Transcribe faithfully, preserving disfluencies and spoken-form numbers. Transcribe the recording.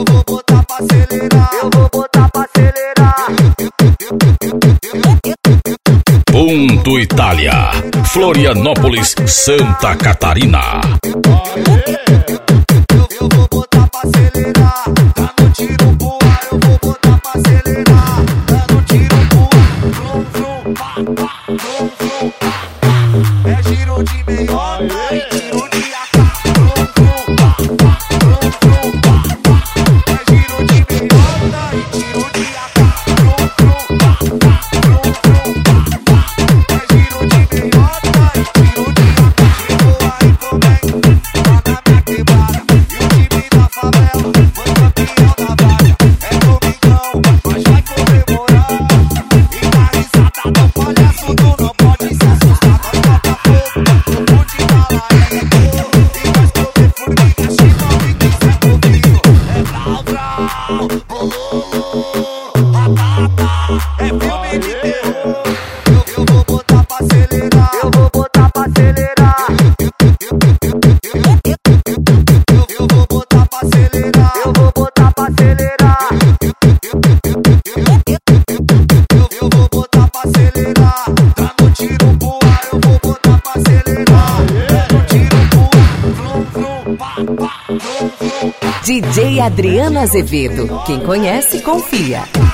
eu vou botar pra acelerar, eu vou botar pra acelerar. Ponto Itália, Florianópolis, Santa Catarina. Eu vou botar pra acelerar, tá no tiro pro ar, eu vou botar pra acelerar. Tá no tiro pro ar, vrum, vrum, pá, pá, vrum, vrum, pá, pá. É giro de meiota e tiro de A K. Vrum, vrum, pá, pá, vrum, vrum, pá, pá. É giro de meiota e tiro de A K. Vrum, vrum, pá, pá, vrum, vrum, pá, pá. É giro de meiota e tiro de A K. Chegou aí também, lá na minha quebrada. E o time da favela foi campeão da vaga. É domingão, mas vai comemorar. E na risada do palhaço tu não pode se assustar. Nós toca fogo, tudo de bala é cor. E vai comer formiga, se não me quiser comigo. É brau, brau, bololô, batata, é filme de terror. Eu, eu vou botar pra acelerar, eu vou botar pra acelerar. Eu vou botar pra acelerar, eu vou botar pra acelerar. Eu vou botar pra acelerar, tá no tiro pro ar, eu vou botar pra acelerar. Tá no tiro pro ar, vrum, vrum, pá, pá, vrum, vrum, pá. D J Adriano Azevedo, quem conhece, confia.